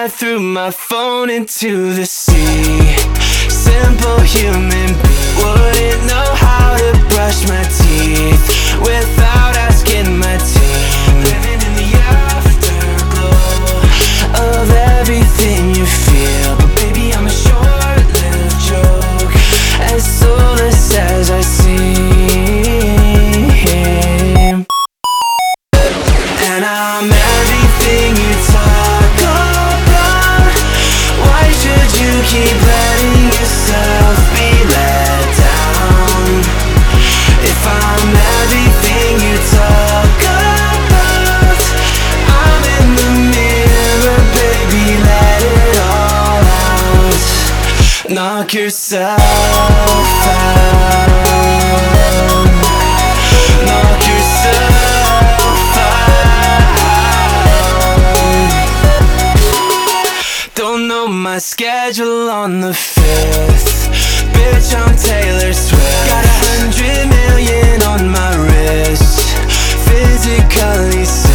I threw my phone into the sea. Simple human being wouldn't know how to brush my teeth without asking my team. Living in the afterglow of everything you feel. But baby, I'm a short-lived joke, as soulless as I seem. And I'm everything you talk about. Why should you keep letting yourself be let down? If I'm everything you talk about, I'm in the mirror, baby, let it all out. Knock yourself out. Knock yourself out. Don't know my schedule on the 5th. Bitch, I'm Taylor Swift. Got 100 million on my wrist. Physically